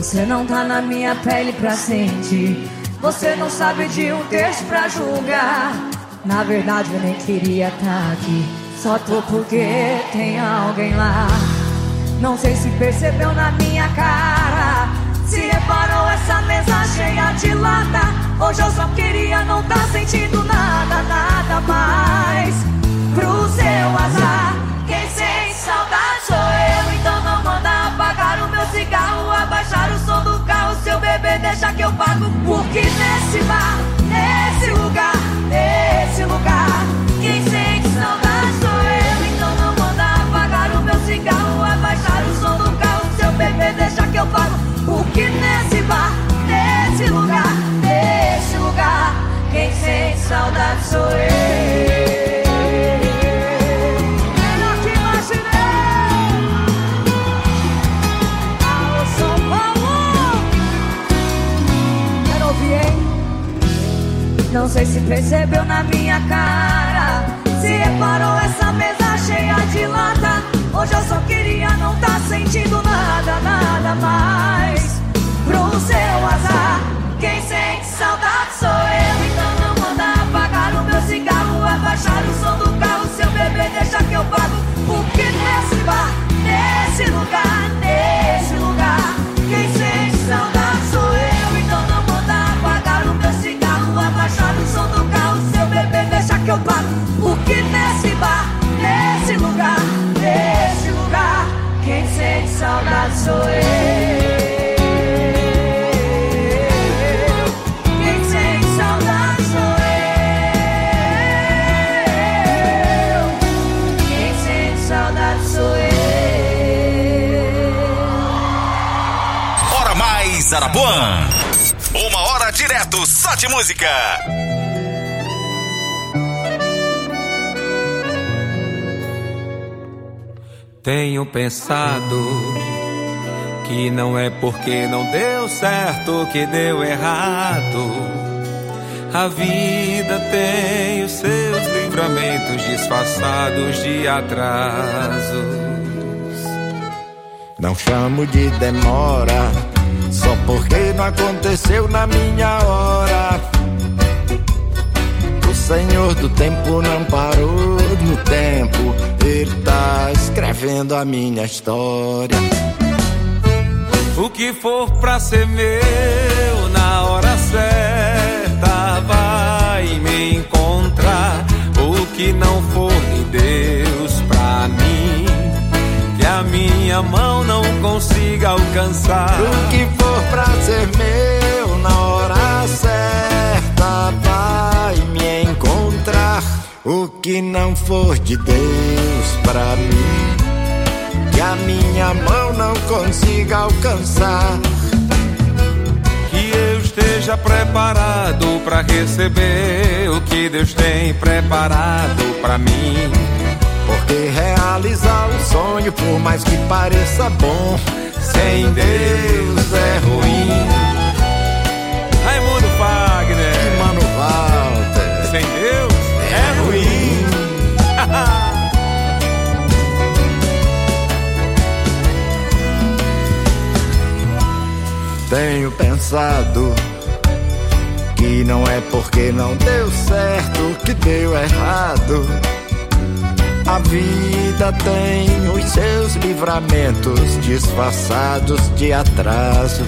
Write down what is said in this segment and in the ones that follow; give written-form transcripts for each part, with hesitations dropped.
Você não tá na minha pele pra sentir. Você não sabe de um texto pra julgar. Na verdade eu nem queria tá aqui. Só tô porque tem alguém lá. Não sei se percebeu na minha cara, se reparou essa mesa cheia de lata. Hoje eu só queria não tá sentindo nada, nada mais. Pro seu azar, quem sente saudade sou eu. Então não manda apagar o meu cigarro, abaixar o som do carro. Seu bebê deixa que eu pago. Porque nesse bar, nesse lugar, quem sente saudade sou eu. Então não manda apagar o meu cigarro, abaixar o som do carro. Seu bebê deixa que eu pago. Porque nesse bar, nesse lugar, quem sente saudade sou eu. Não sei se percebeu na minha cara, se reparou essa mesa cheia de lata. Hoje eu só queria não tá sentindo nada, nada mais. Pro seu azar, quem sente saudade sou eu. Então não manda apagar o meu cigarro, abaixar o som do carro. Seu bebê deixa que eu pago. Porque nesse bar, nesse lugar, quem sente saudade sou eu. Então não manda apagar o meu cigarro, abaixar o som do carro. Seu bebê deixa que eu pago. Porque nesse bar, nesse lugar, quem sente saudade sou eu. Quem sente saudade sou eu. Quem sente saudade sou eu. Hora Mais Arapuã. 1 hora direto só de música. Tenho pensado que não é porque não deu certo que deu errado. A vida tem os seus livramentos disfarçados de atrasos. Não chamo de demora só porque não aconteceu na minha hora. O Senhor do tempo não parou no tempo, Ele tá escrevendo a minha história. O que for pra ser meu na hora certa vai me encontrar. O que não for de Deus pra mim, que a minha mão não consiga alcançar. O que for pra ser meu na hora certa vai me encontrar. O que não for de Deus pra mim, que a minha mão não consiga alcançar. Que eu esteja preparado pra receber o que Deus tem preparado pra mim. Porque realizar um sonho, por mais que pareça bom, sem Deus é ruim. Raimundo Fagner e Mano Walter. Sem Deus é ruim. Tenho pensado que não é porque não deu certo que deu errado. A vida tem os seus livramentos disfarçados de atrasos.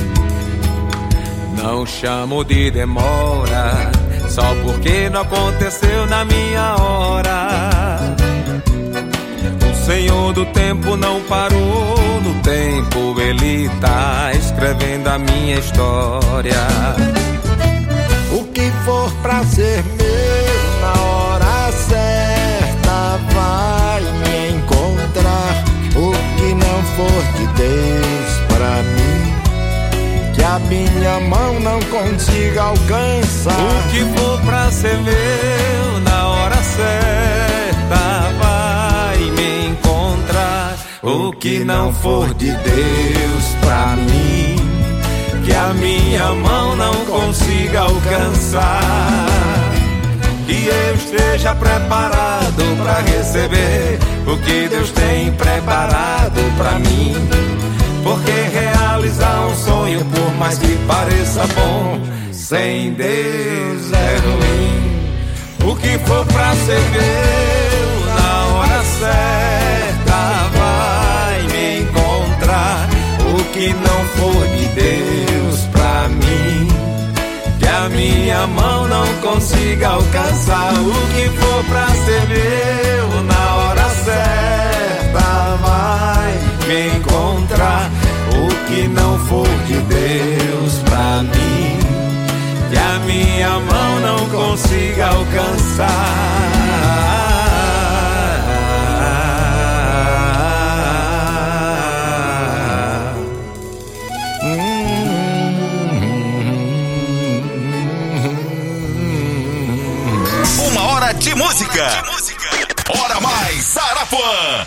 Não chamo de demora só porque não aconteceu na minha hora. O Senhor do tempo não parou no tempo, Ele tá escrevendo a minha história. O que for pra ser meu na hora certa vai me encontrar. O que não for de Deus pra mim, que a minha mão não consiga alcançar. O que for pra ser meu na hora certa vai me encontrar. O que não for de Deus pra mim, que a minha mão não consiga alcançar. Que eu esteja preparado pra receber o que Deus tem preparado pra mim. Porque realizar um sonho sonho, por mais que pareça bom, sem Deus é ruim. O que for pra ser meu, na hora certa vai me encontrar. O que não for de Deus pra mim, que a minha mão não consiga alcançar. O que for pra ser meu, na hora certa vai me encontrar. O que não for de Deus pra mim, que a minha mão não consiga alcançar. Uma hora de música. Hora Mais Arapuã.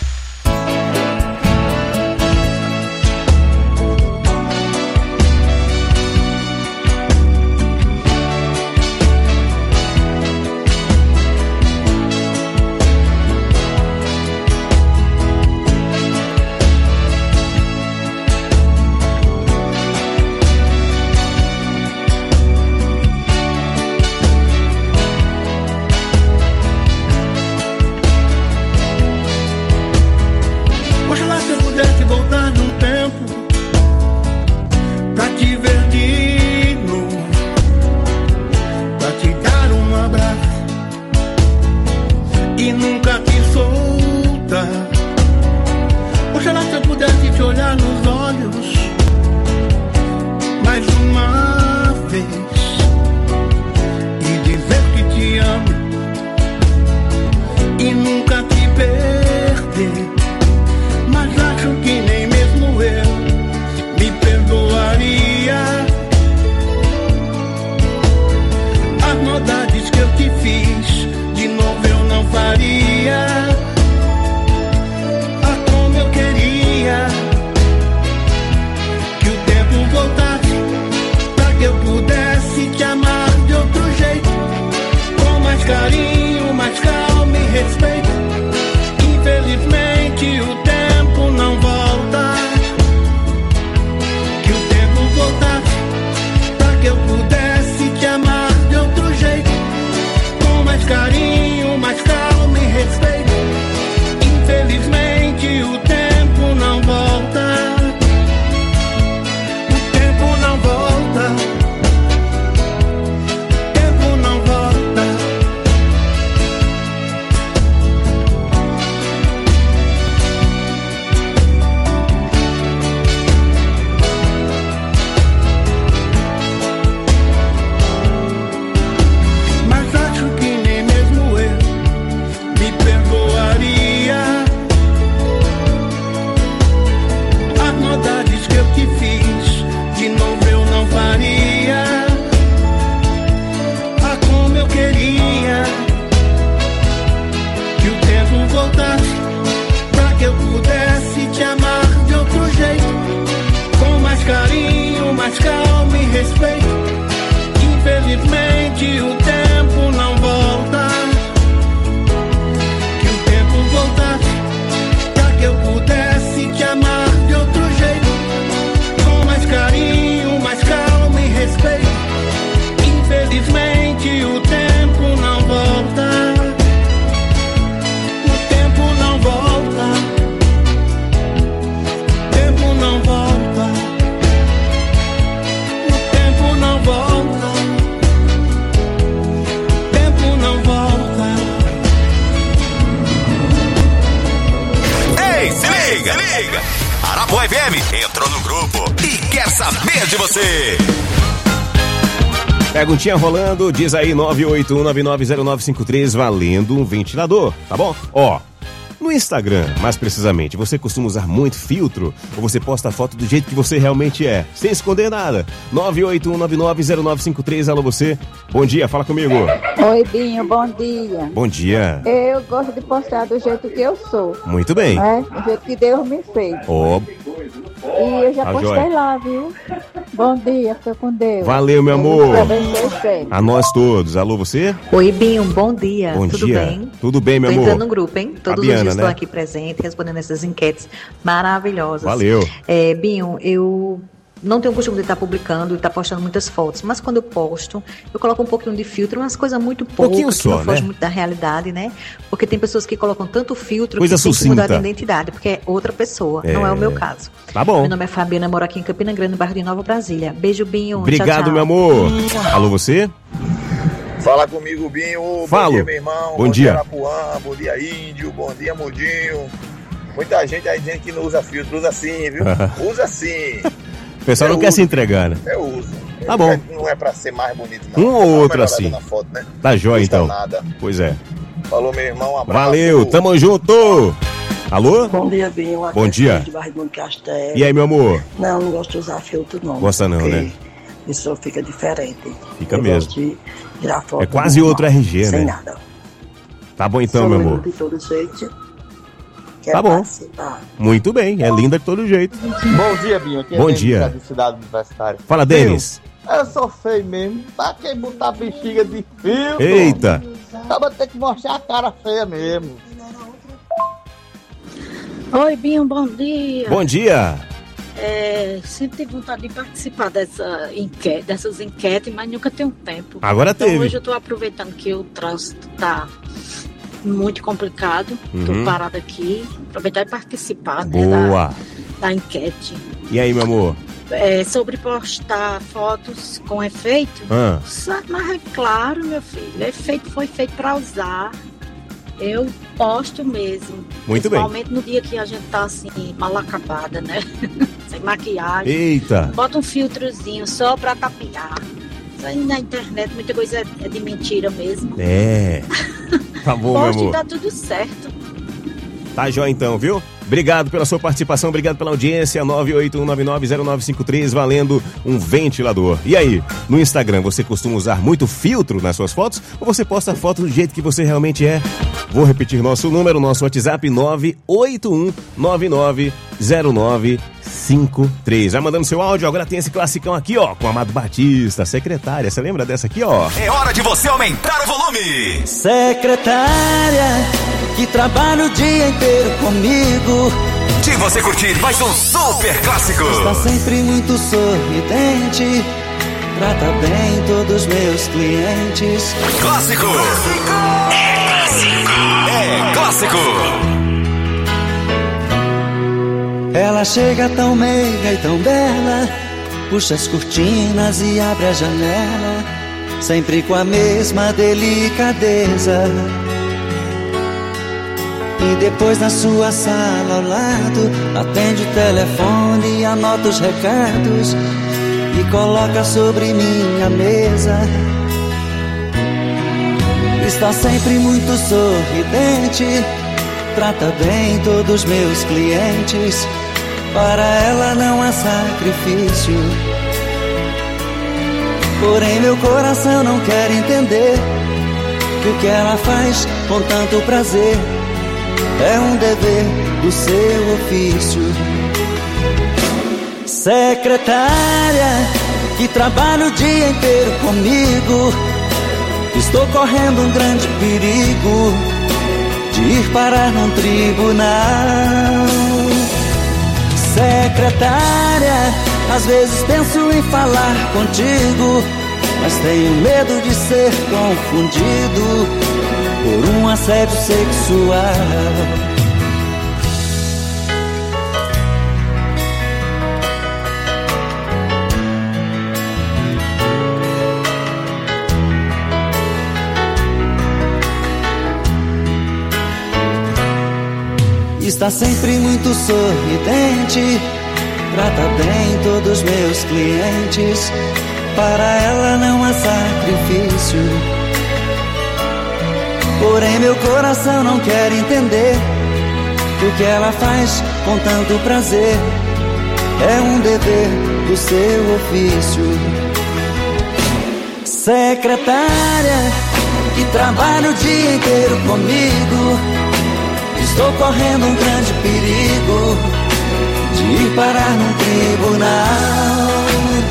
Arapuã FM entrou no grupo e quer saber de você. Perguntinha rolando, diz aí 981990953, valendo um ventilador, tá bom? Ó, no Instagram, mais precisamente, você costuma usar muito filtro ou você posta a foto do jeito que você realmente é, sem esconder nada? 981990953, alô você, bom dia, fala comigo. Oi, Binho, bom dia. Bom dia. Eu gosto de postar do jeito que eu sou. Muito bem. Do jeito que Deus me fez. Ó. E eu já postei lá, viu? Bom dia, fica com Deus. Valeu, meu amor. Você. A nós todos. Alô, você? Oi, Binho, bom dia. Bom Tudo dia. bem? Tudo bem, meu amor. Tô entrando no grupo, hein? Todos Fabiana, os dias estou né? aqui presente, respondendo essas enquetes maravilhosas. Valeu. Binho, eu não tenho o costume de estar publicando e estar postando muitas fotos, mas quando eu posto, eu coloco um pouquinho de filtro, umas coisas muito poucas, que não foge muito da realidade, né? Porque tem pessoas que colocam tanto filtro coisa que tem que mudar de sucinta. identidade, porque é outra pessoa, não é o meu caso. Tá bom. Meu nome é Fabiana, moro aqui em Campina Grande, no bairro de Nova Brasília. Beijo, Binho. Obrigado, tchau, tchau. meu amor. Alô, você? Fala comigo, Binho. Falo. Bom dia, meu irmão. Bom dia. Arapuã, bom dia, Índio. Bom dia, Mudinho. Muita gente aí dizendo que não usa filtro. Usa sim, viu? Usa sim. O pessoal não quer se entregar, né? Eu uso. Tá bom. Não é pra ser mais bonito, não. Um ou outro assim. Na foto, né? Tá jóia, então. Nada. Pois é. Falou, meu irmão. Um abraço. Valeu, tamo junto. Alô? Bom dia, Binho. Bom dia. De Barrigão de Castelo. E aí, meu amor? Não gosto de usar filtro, não. Gosta não, né? Isso fica diferente. Fica eu mesmo. Gosto de tirar foto É quase normal, outro RG, sem né? nada. Tá bom então, Sou meu linda amor. de todo jeito. Tá bom. Muito bem, é linda de todo jeito. Bom dia, Binho. Aqui é Bom Denis, dia. da Cidade Universitária. Fala, Denis. Eu sou feio mesmo. Pra quem botar bexiga de filtro? Eita. Acaba ter que mostrar a cara feia mesmo. Oi, Binho, bom dia. Bom dia. Sempre tive vontade de participar dessas enquetes, mas nunca tenho tempo. Agora então, teve. Hoje eu estou aproveitando que o trânsito está muito complicado. Estou parada aqui, aproveitar e participar, né, Boa. da enquete. E aí, meu amor? Sobre postar fotos com efeito. Mas é claro, meu filho, efeito foi feito para usar. Eu posto mesmo. Muito bem. Principalmente no dia que a gente tá assim, mal acabada, né? Sem maquiagem. Eita. Bota um filtrozinho só pra tapear. Isso aí na internet, muita coisa é de mentira mesmo. Tá bom, meu Poste amor. e dá tudo certo. Tá jóia então, viu? Obrigado pela sua participação, obrigado pela audiência. 981990953, valendo um ventilador. E aí, no Instagram, você costuma usar muito filtro nas suas fotos? Ou você posta foto do jeito que você realmente é? Vou repetir nosso número, nosso WhatsApp, 981990953. Vai mandando seu áudio, agora tem esse classicão aqui, ó, com Amado Batista, secretária. Você lembra dessa aqui, ó? É hora de você aumentar o volume. Secretária, que trabalha o dia inteiro comigo. De você curtir mais um super clássico. Está sempre muito sorridente, trata bem todos os meus clientes. Clássico. É clássico. Ela chega tão meiga e tão bela, puxa as cortinas e abre a janela, sempre com a mesma delicadeza. E depois na sua sala ao lado, atende o telefone e anota os recados e coloca sobre minha mesa. Está sempre muito sorridente, trata bem todos os meus clientes. Para ela não há sacrifício, porém meu coração não quer entender que o que ela faz com tanto prazer é um dever do seu ofício. Secretária, que trabalha o dia inteiro comigo, estou correndo um grande perigo de ir parar num tribunal. Secretária, às vezes penso em falar contigo, mas tenho medo de ser confundido por um assédio sexual. Está sempre muito sorridente, trata bem todos os meus clientes. Para ela não há sacrifício, porém meu coração não quer entender que o que ela faz com tanto prazer é um dever do seu ofício. Secretária, que trabalha o dia inteiro comigo, estou correndo um grande perigo de ir parar num tribunal.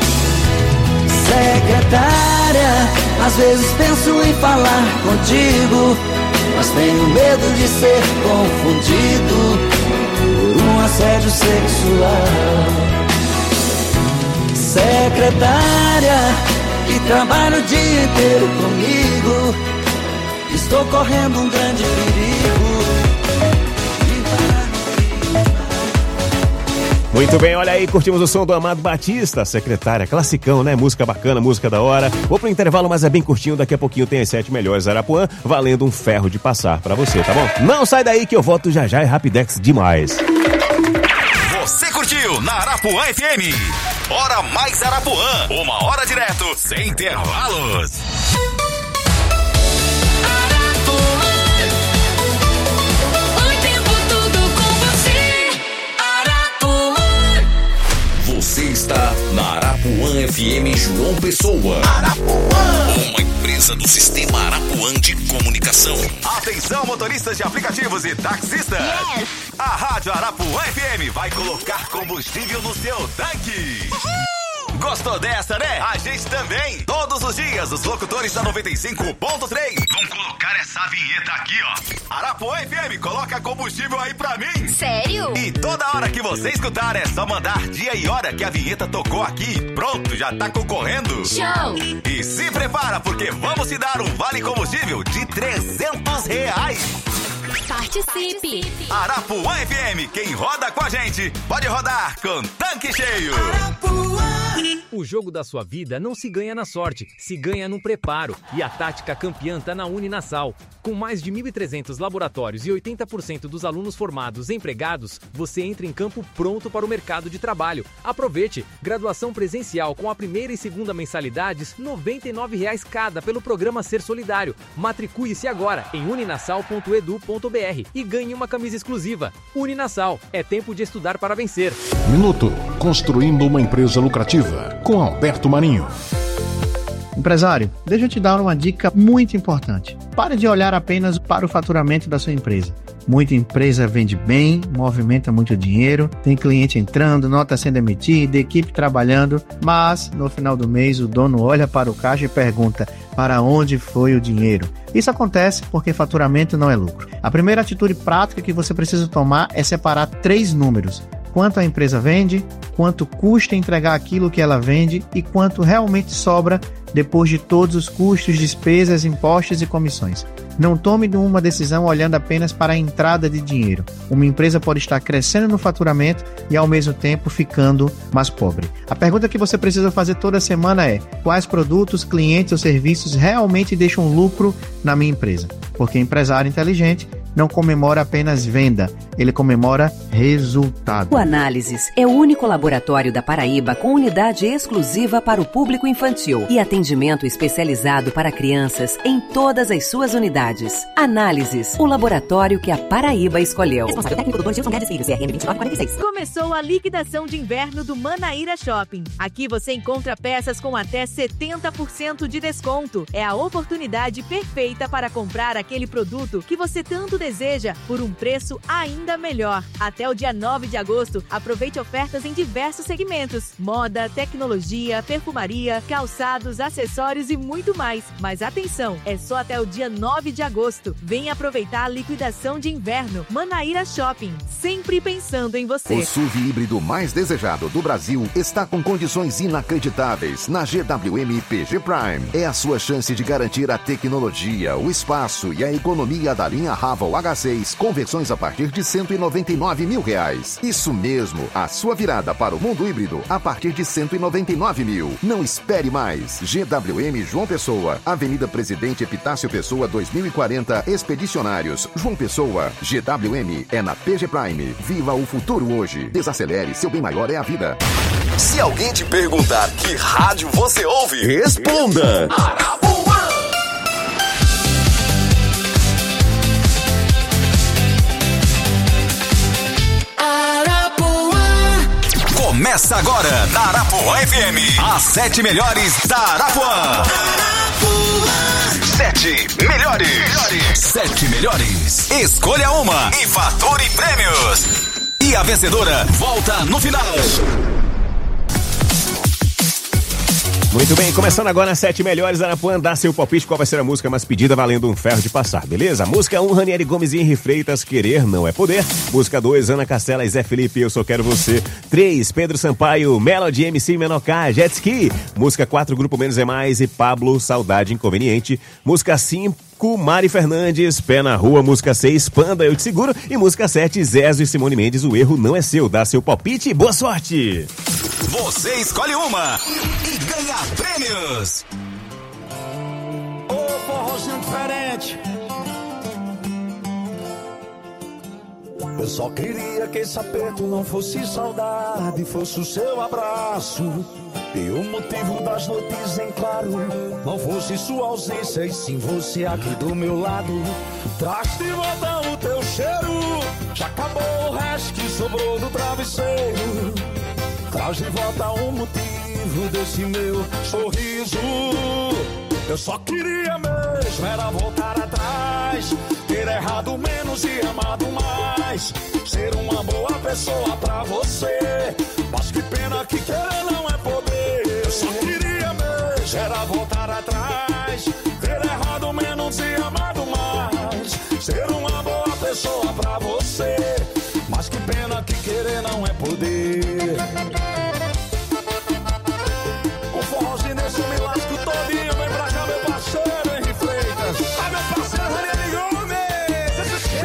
Secretária, às vezes penso em falar contigo, mas tenho medo de ser confundido por um assédio sexual. Secretária, que trabalha o dia inteiro comigo, estou correndo um grande perigo. Muito bem, olha aí, curtimos o som do Amado Batista, Secretária, classicão, né? Música bacana, música da hora. Vou pro intervalo, mas é bem curtinho, daqui a pouquinho tem as 7 melhores Arapuã, valendo um ferro de passar pra você, tá bom? Não sai daí que eu volto já já, é Rapidex demais. Você curtiu na Arapuã FM. Hora mais Arapuã, 1 hora direto, sem intervalos. Você está na Arapuã FM João Pessoa. Arapuã, uma empresa do Sistema Arapuã de Comunicação. Atenção, motoristas de aplicativos e taxistas. Yes. A Rádio Arapuã FM vai colocar combustível no seu tanque. Uhul. Gostou dessa, né? A gente também. Todos os dias, os locutores da 95.3 vão colocar essa vinheta aqui, ó. Arapuã FM, coloca combustível aí pra mim. Sério? E toda hora que você escutar, é só mandar dia e hora que a vinheta tocou aqui. Pronto, já tá concorrendo. Show! E se prepara, porque vamos te dar um vale combustível de R$300. Participe! Arapuã FM, quem roda com a gente, pode rodar com tanque cheio. O jogo da sua vida não se ganha na sorte, se ganha no preparo. E a tática campeã tá na Uninasal. Com mais de 1.300 laboratórios e 80% dos alunos formados e empregados, você entra em campo pronto para o mercado de trabalho. Aproveite! Graduação presencial com a primeira e segunda mensalidades, R$ 99,00 cada pelo programa Ser Solidário. Matricule-se agora em uninasal.edu.br e ganhe uma camisa exclusiva. Uninasal, é tempo de estudar para vencer. Minuto, construindo uma empresa lucrativa, com Alberto Marinho. Empresário, deixa eu te dar uma dica muito importante. Pare de olhar apenas para o faturamento da sua empresa. Muita empresa vende bem, movimenta muito dinheiro, tem cliente entrando, nota sendo emitida, equipe trabalhando, mas no final do mês o dono olha para o caixa e pergunta: para onde foi o dinheiro? Isso acontece porque faturamento não é lucro. A primeira atitude prática que você precisa tomar é separar 3 números: quanto a empresa vende, quanto custa entregar aquilo que ela vende e quanto realmente sobra depois de todos os custos, despesas, impostos e comissões. Não tome uma decisão olhando apenas para a entrada de dinheiro. Uma empresa pode estar crescendo no faturamento e ao mesmo tempo ficando mais pobre. A pergunta que você precisa fazer toda semana é: quais produtos, clientes ou serviços realmente deixam lucro na minha empresa? Porque empresário inteligente não comemora apenas venda, ele comemora resultado. O Análises é o único laboratório da Paraíba com unidade exclusiva para o público infantil e atendimento especializado para crianças em todas as suas unidades. Análises, o laboratório que a Paraíba escolheu. Responsável técnico Dr. Gilson Guedes Filho, CRM 2946. Começou a liquidação de inverno do Manaíra Shopping. Aqui você encontra peças com até 70% de desconto. É a oportunidade perfeita para comprar aquele produto que você tanto deseja por um preço ainda melhor. Até o dia 9 de agosto, aproveite ofertas em diversos segmentos: moda, tecnologia, perfumaria, calçados, acessórios e muito mais. Mas atenção, é só até o dia 9 de agosto. Venha aproveitar a liquidação de inverno. Manaíra Shopping, sempre pensando em você. O SUV híbrido mais desejado do Brasil está com condições inacreditáveis na GWM PG Prime. É a sua chance de garantir a tecnologia, o espaço e a economia da linha Raval H6, com versões a partir de R$199 mil. Isso mesmo, a sua virada para o mundo híbrido a partir de R$199 mil. Não espere mais. GWM João Pessoa, Avenida Presidente Epitácio Pessoa 2040, Expedicionários, João Pessoa. GWM é na PG Prime. Viva o futuro hoje. Desacelere, seu bem maior é a vida. Se alguém te perguntar que rádio você ouve, responda: Arapuã! Começa agora na Arapuã FM, as 7 melhores da Arapuã. Arapuã. 7 melhores. 7 melhores. Escolha uma e fature prêmios. E a vencedora volta no final. Muito bem, começando agora as 7 melhores. Arapuã, dá seu palpite, qual vai ser a música mais pedida, valendo um ferro de passar, beleza? Música 1, Ranieri Gomes e Henri Freitas, Querer Não É Poder. Música 2, Ana Castela e Zé Felipe, Eu Só Quero Você. 3, Pedro Sampaio, Melody, MC Menocá, Jet Ski. Música 4, Grupo Menos é Mais e Pablo, Saudade Inconveniente. Música 5, Mari Fernandes, Pé na Rua. Música 6, Panda, Eu Te Seguro. E música 7, Zezo e Simone Mendes, O Erro Não É Seu. Dá seu palpite e boa sorte! Você escolhe uma e ganha prêmios. Ô, forrozinho diferente. Eu só queria que esse aperto não fosse saudade, fosse o seu abraço. E o motivo das noites em claro não fosse sua ausência, e sim você aqui do meu lado. Traz de volta o teu cheiro, já acabou o resto que sobrou do travesseiro. Traz de volta o motivo desse meu sorriso. Eu só queria mesmo era voltar atrás, ter errado menos e amado mais, ser uma boa pessoa pra você. Mas que pena que querer não é poder. Eu só queria mesmo era voltar atrás, ter errado menos e amado mais, ser uma boa pessoa pra você. Mas que pena que querer não é poder. O forrozinho nesse me lasco todinho. Vem pra cá, meu parceiro Henri Freitas. Ah, meu parceiro Ranieri Gomes.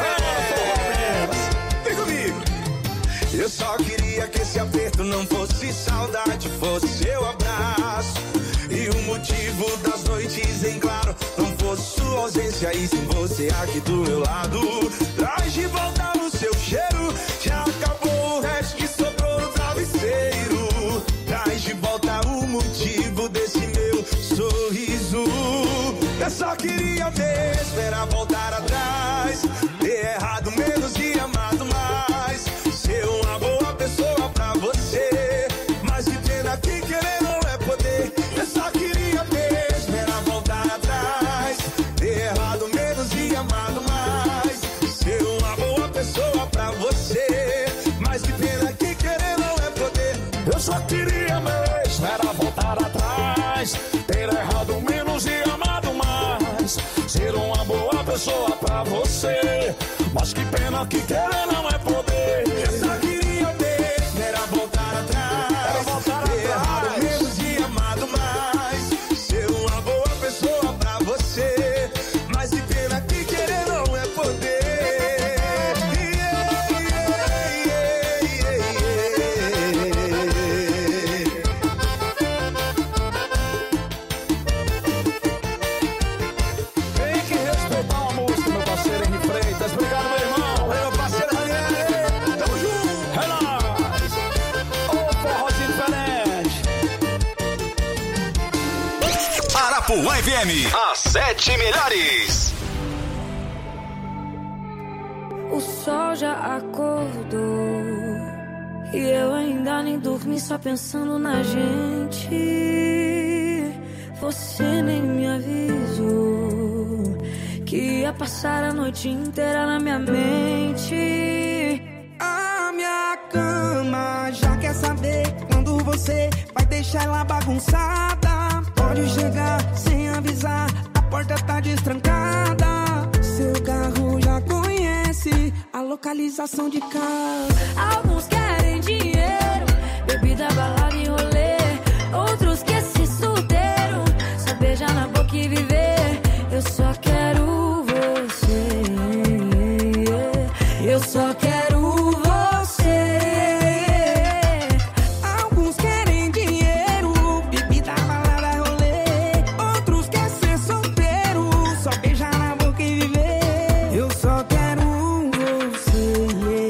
Vem comigo. Eu só queria que esse aperto não fosse saudade, fosse seu abraço. E o motivo das noites em claro não fosse sua ausência, e sim você aqui do meu lado. Traz de volta o seu cheiro, já acabou o resto que sobrou no travesseiro. Traz de volta o motivo desse meu sorriso. Eu só queria mesmo era voltar atrás, ter errado menos e amado mais, ser uma boa pessoa pra você. Mas que pena que querer não é poder. Eu só queria mesmo era voltar atrás, ter errado menos e amado mais, ser uma boa pessoa pra você. Mas que pena que querer não é poder. Eu só queria mesmo era voltar atrás, ter errado menos e amado mais, ser uma boa pessoa pra você. Mas que pena que querer não é poder. Eu só queria mesmo era voltar atrás, ter errado menos e amado mais, ser uma boa pessoa pra você. Mas que pena que querer não é poder. Tem que respeitar a música, meu parceiro Henri Freitas. Obrigado, meu irmão. Meu parceiro Ranieri. Tamo junto. É nóis. Ô, forrozinho diferente. Arapuã FM, as 7 melhores. O sol já acordou e eu ainda nem dormi, só pensando na gente. Você nem me avisou que ia passar a noite inteira na minha mente. A minha cama já quer saber quando você vai deixar ela bagunçada. Pode chegar sem avisar, a porta tá destrancada. Seu carro já conhece a localização de casa. Alguns querem dinheiro, bebida, balada e rolê. Outros querem ser solteiro, só beijar na boca e viver. Eu só quero você, eu só quero você. Alguns querem dinheiro, bebida, balada, rolê. Outros querem ser solteiro, só beijar na boca e viver. Eu só quero você,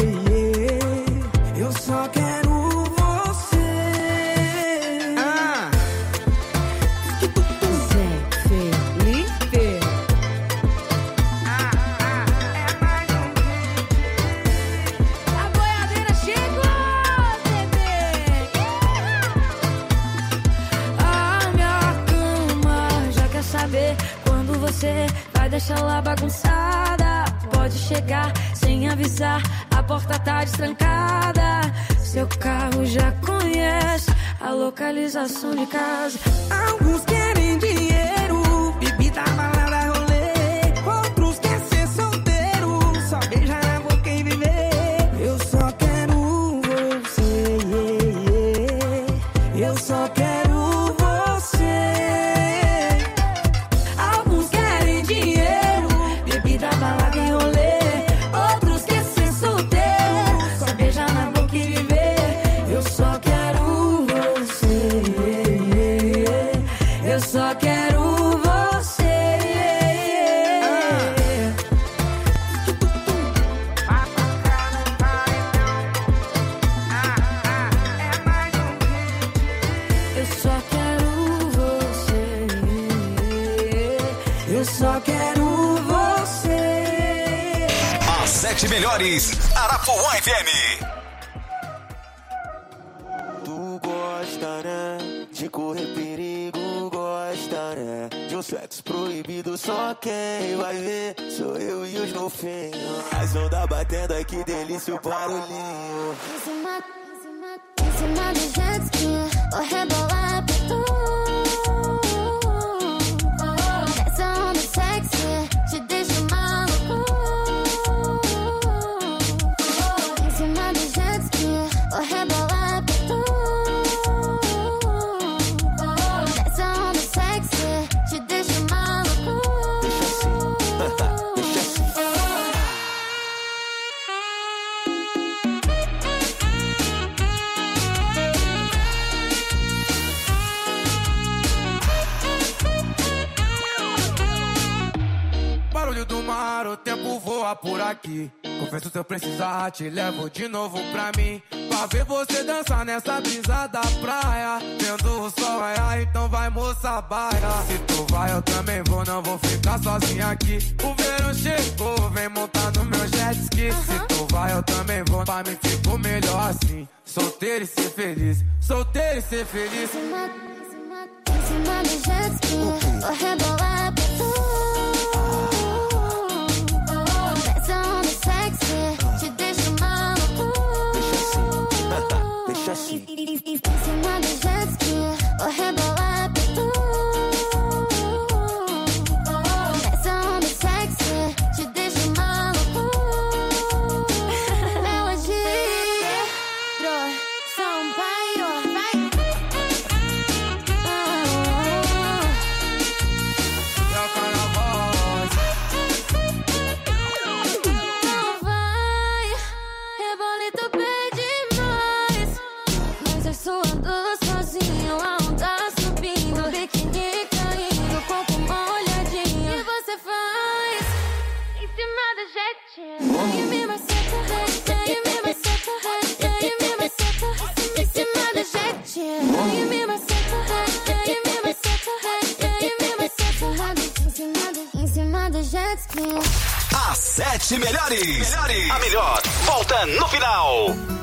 eu só quero você. Zé Felipe. A boiadeira chegou, bebê. A minha cama já quer saber quando você vai deixar lá bagunçada. Pode chegar sem avisar, a porta tá destrancada. Seu carro já conhece a a localização de casa. Alguns querem dinheiro, bebida, balada, rolê. Outros querem ser solteiro, só beijar na boca e viver. Eu só quero você, eu só quero você. Alguns querem dinheiro, bebida, balada e rolê. Outros querem ser solteiro, só beijar na boca e viver. Eu só quero você, eu só quero você. Eu só quero você, eu só quero você. As 7 melhores, Arapuã FM. Tu gosta, né? De correr perigo, gosta, né? De um sexo proibido, só quem vai ver sou eu e os golfinhos. As ondas batendo aqui, delícia o barulhinho. Em cima do jet ski, vou rebolar pra tu. Essa onda sexy te deixa maluco. Em cima do jet ski, vou rebolar pra tu. Essa onda sexy te deixa maluco. Deixa assim, deixa assim. Barulho do mar, o tempo voa por aqui. Confesso, se eu precisar, te levo de novo pra mim. Pra ver você dançar nessa brisa da praia. Vendo o sol raiar, então vai, moça, baia. Se tu vai, eu também vou, não vou ficar sozinho aqui. O verão chegou, vem montar no meu jet ski. Se tu vai, eu também vou, pra mim fico melhor assim. Solteiro e ser feliz, solteiro e ser feliz. Em cima do jet ski, vou rebolar pra tu. Essa onda sexy te deixa maluco. Deixa assim. Em cima do jet ski, vou rebolar pra tu. Essa onda sexy te deixa maluco. Melodia, Sampaio, vai. Não vai, rebolito pede mais. Mas eu suando sozinho, a onda subindo, biquíni caindo, corpo molhadinho. E você faz em cima do jet. E me maceta, e me maceta, e me maceta. Em cima do jet. E me maceta, e me maceta, e me maceta. Em cima do jet ski. As 7 melhores. A melhor volta no final.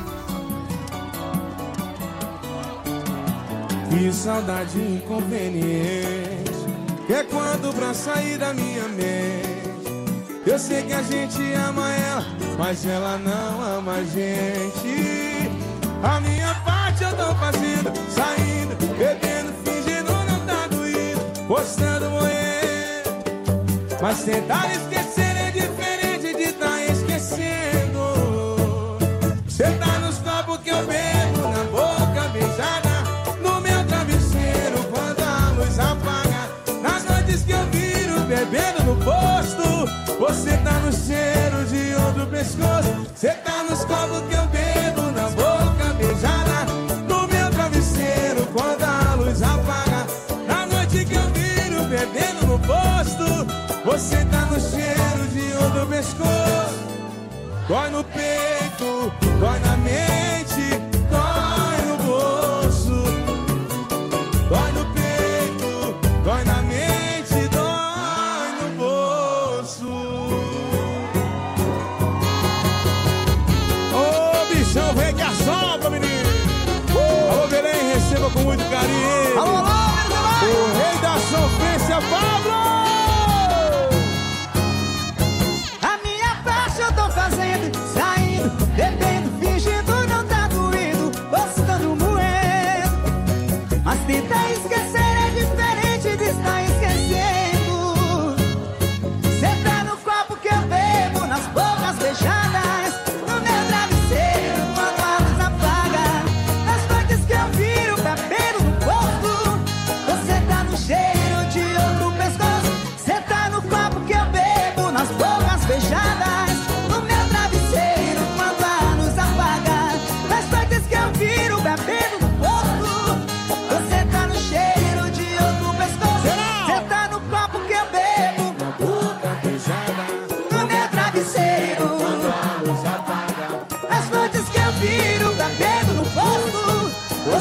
Que saudade inconveniente, que é quando pra sair da minha mente. Eu sei que a gente ama ela, mas ela não ama a gente. A minha parte eu tô fazendo, saindo, bebendo, fingindo não tá doído, postando morrendo. Mas tentar esquecer é diferente de tá esquecendo. Cê tá nos copos que eu bebo, na boca beijada, no meu travesseiro quando a luz apaga. Nas noites que eu viro bebendo no posto, você tá no cheiro de outro pescoço. Cê tá nos copos que eu bebo, na boca beijada, no meu travesseiro quando a luz apaga. Na noite que eu viro bebendo no posto, você tá no cheiro de outro pescoço. Dói no peito, dói na mente, dói no bolso. Dói no peito, dói na mente, dói no bolso. Ô, bichão, vem que assopra, menino. Alô, Belém, receba com muito carinho. Alô, alô, o rei da sofrência, Pablo. A minha parte eu tô fazendo, saindo,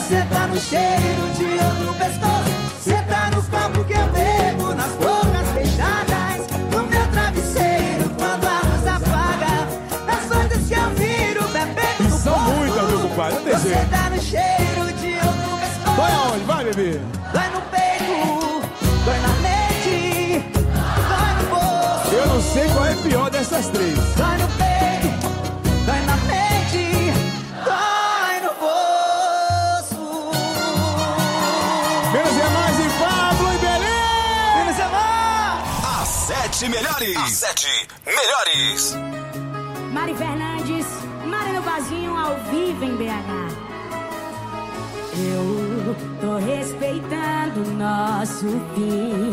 Você tá no cheiro de outro pescoço. Você tá no copo que eu bebo, nas bocas fechadas, no meu travesseiro quando a luz apaga, nas noites que eu viro bebendo no são muitas, meu compadre, você tá no cheiro de outro pescoço. Vai aonde? Vai, bebê. Dói no peito, dói na mente, dói no bolso. Eu não sei qual é pior dessas três. Dói no peito, dói na mente, dói no bolso. Menos é mais em Pablo e Belém. Menos é mais. As 7 melhores. As 7 melhores. Mari Fernandes, Mari no Vazinho, ao vivo em BH. Eu tô respeitando o nosso fim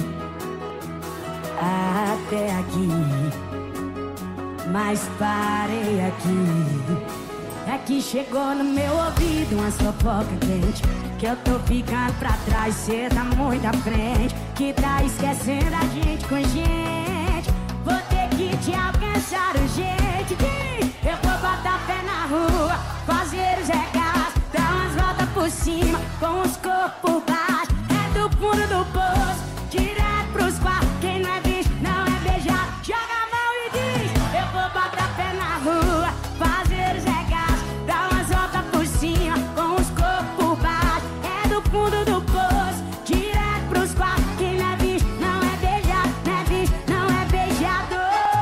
até aqui, mas parei aqui. É que chegou no meu ouvido uma fofoca quente, que eu tô ficando pra trás, cê tá muito à frente, que tá esquecendo a gente com gente. Vou ter que te alcançar urgente. Eu vou botar pé na rua, fazer os regalos, dar umas voltas por cima, com os corpos baixos. É do fundo do poço, direto pros quartos. Quem não é visto, não é beijado. Joga a mão e diz: eu vou botar pé na rua, fazer os regalos, dar umas voltas por cima, com os corpos baixos. É do fundo do poço, direto pros quartos. Quem não é visto, não é beijado. Não é visto, não é beijado.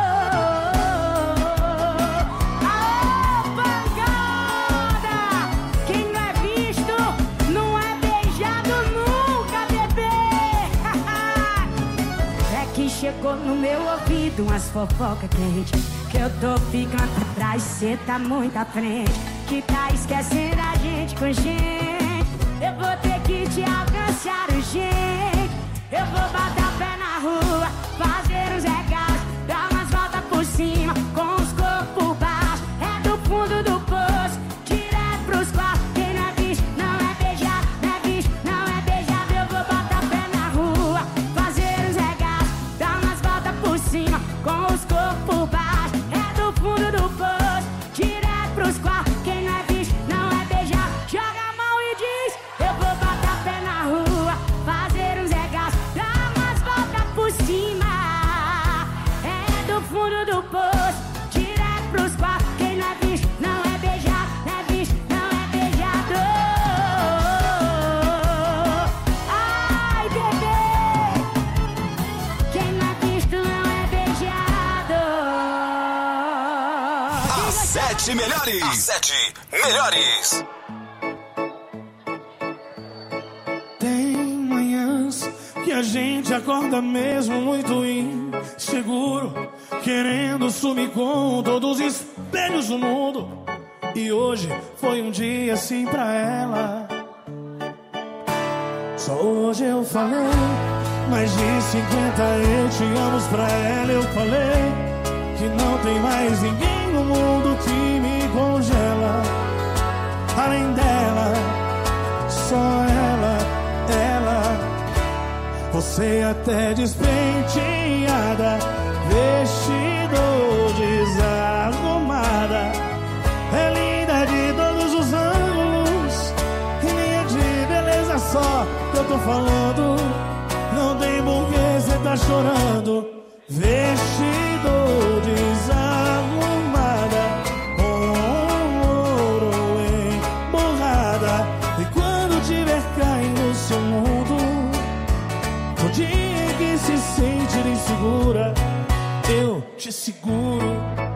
Aô, pancada! Quem não é visto, não é beijado nunca, bebê. É que chegou no meu ouvido umas fofoca quente, que eu tô ficando pra trás, cê tá muito à frente, que tá esquecendo a gente com gente. Eu vou ter que te alcançar urgente. Eu vou botar pé na rua, fazer os regalos, dar umas voltas por cima, com os corpos baixos. É do fundo do poço, direto pros quartos. Quem não é visto, não é beijado. Não é visto, não é beijado. Eu vou botar pé na rua, fazer os regalos, dar umas voltas por cima, com os corpos baixos. É do fundo do poço, direto pros quartos. Quem não é visto, não é beijado. Joga a mão e diz: eu vou botar pé na rua, fazer uns regalos, dar umas voltas por cima. É do fundo do poço, direto pros quartos. Quem não é visto, não é beijado. Não é visto, não é beijado. Ai, bebê, quem não é visto, não é beijado. As 7 melhores. As 7 melhores. Tem manhãs que a gente acorda mesmo muito inseguro, querendo sumir com todos os espelhos do mundo. E hoje foi um dia assim pra ela. Só hoje eu falei mais de 50 eu te amo pra ela. Eu falei que não tem mais ninguém no mundo que me congela. Além dela, só ela. Você até despenteada, vestido desarrumada, é linda de todos os ângulos, e nem é de beleza só que eu tô falando. Não tem porquê cê tá chorando. Vestido desarrumada, com ouro emborrada, e quando tiver caindo no seu mundo, no dia em que se sentir insegura, eu te seguro.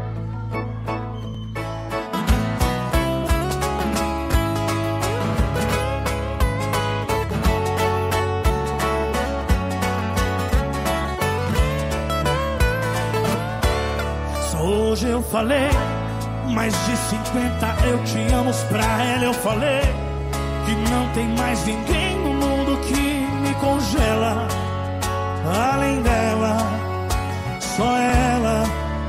Só hoje eu falei mais de 50 eu te amo pra ela. Eu falei que não tem mais ninguém no mundo que me congela. Além dela, só ela.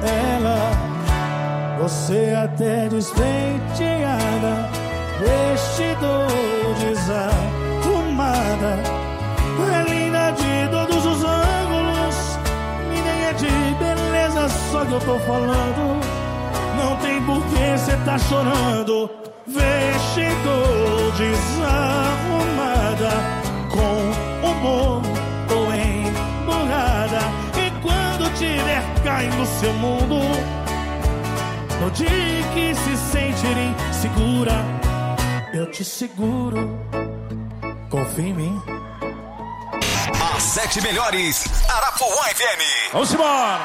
Você até despenteada, vestido desarrumada, é linda de todos os ângulos, e nem é de beleza só que eu tô falando. Não tem porquê cê tá chorando. Vestido desarrumada, com humor ou emburrada. E quando tiver caindo no seu mundo, no dia que se sentir insegura, eu te seguro, confia em mim. As 7 melhores, Arapuã FM. Vamos embora!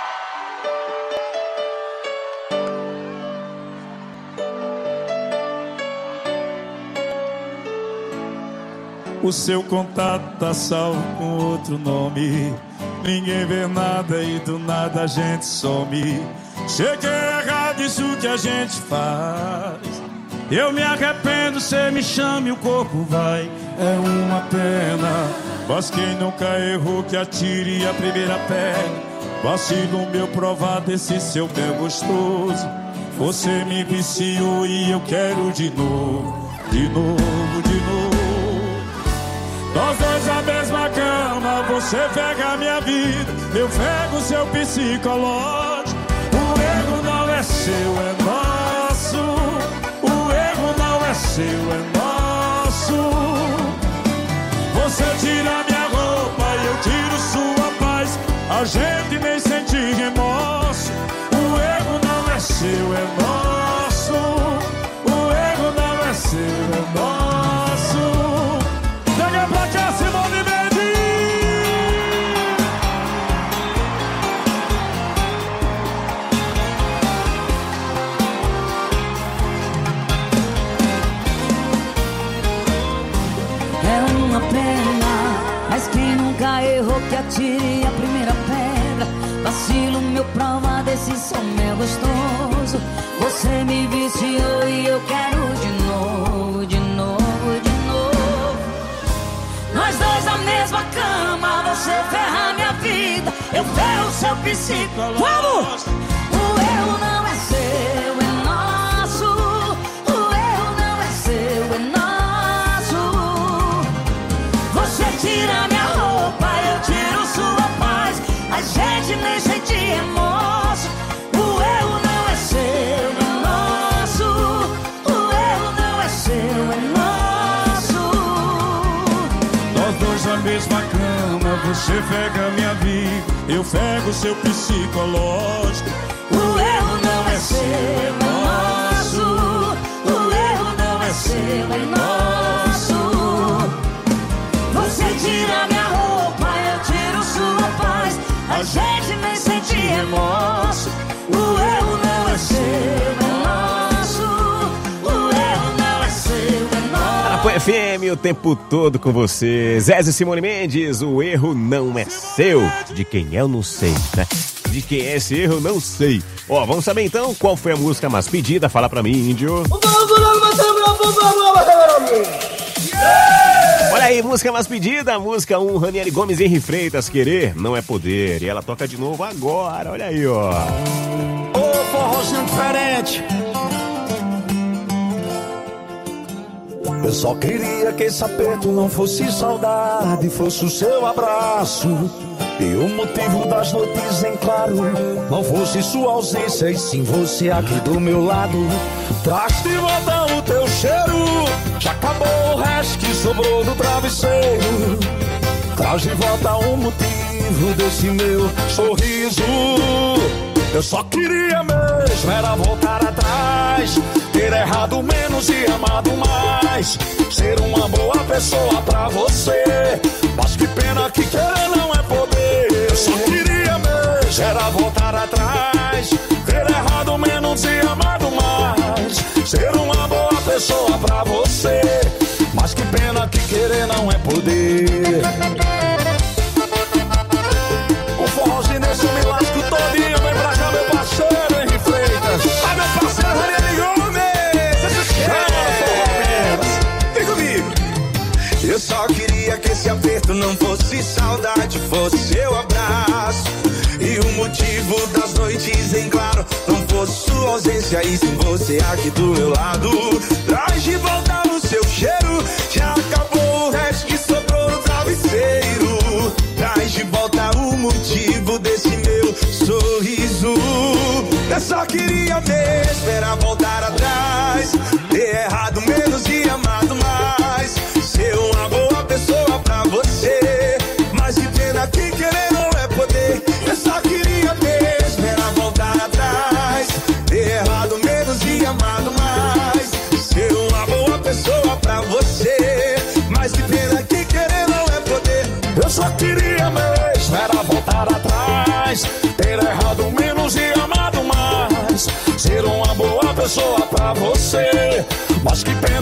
O seu contato tá salvo com outro nome. Ninguém vê nada e do nada a gente some. Sei que é errado isso que a gente faz. Eu me arrependo, cê me chama e o corpo vai. É uma pena, mas quem nunca errou que atire a primeira pedra. Vacilo meu provar desse seu bem gostoso. Você me viciou e eu quero de novo, de novo, de novo. Nós dois na mesma cama, você pega a minha vida, eu pego o seu psicológico. O erro não é seu, é nosso. O erro não é seu, é nosso. Você tira minha roupa e eu tiro sua paz. A gente nem sente remorso. O erro não é seu, é nosso. O erro não é seu, é nosso. Chega pra cá, Simone Mendes. É uma pena, mas quem nunca errou que atire a primeira pedra. Vacilo meu prova desse som é gostoso. Você me viciou e eu quero de novo, de novo, de novo. Nós dois na mesma cama, você ferra minha vida, eu ferro seu psicológico. Vamos! O erro não é seu, é nosso. O erro não é seu, é nosso. Você tira minha roupa, eu tiro sua paz. A gente nem sente remorso. O erro não é seu, é nosso. O erro não é seu, é nosso. Nós dois na mesma cama, você pega minha vida, eu pego seu psicológico. O erro não é seu, é nosso. O erro não é seu, é nosso. Você tira minha roupa, eu tiro sua paz. A gente nem sente remorso. O erro não é seu, é nosso. O erro não é seu, é nosso. Arapuã FM o tempo todo com você. Zezé Simone Mendes, o erro não é seu. De quem é, eu não sei, né? De quem é esse erro, não sei. Ó, vamos saber então qual foi a música mais pedida. Fala pra mim, Índio. Olha aí, música mais pedida, música 1, Ranieri Gomes, Henri Freitas, Querer Não É Poder. E ela toca de novo agora, olha aí, ó. Ô, forrozinho diferente. Eu só queria que esse aperto não fosse saudade, fosse o seu abraço. E o motivo das noites em claro não fosse sua ausência, e sim você aqui do meu lado. Traz de volta o teu cheiro, já acabou o resto que sobrou do travesseiro. Traz de volta o motivo desse meu sorriso. Eu só queria mesmo era voltar atrás, ter errado menos e amado mais, ser uma boa pessoa pra você. Mas que pena que querer não é poder. Eu só queria mesmo era voltar atrás, ter errado menos e amado mais, ser uma boa pessoa pra você. Mas que pena que querer não é poder. O forrozinho nesse me lasco todinho. Vem pra cá, meu parceiro Henri Freitas. Ah, meu parceiro Ranieri Gomes. Vem comigo. Eu só queria que esse aperto não fosse saudade, fosse seu abraço. E o motivo das noites em claro não fosse sua ausência, e sim você aqui do meu lado. Traz de volta o seu cheiro, já acabou o resto que sobrou no travesseiro. Traz de volta o motivo desse meu sorriso. Eu só queria mesmo era voltar atrás, ter errado menos e amado mais,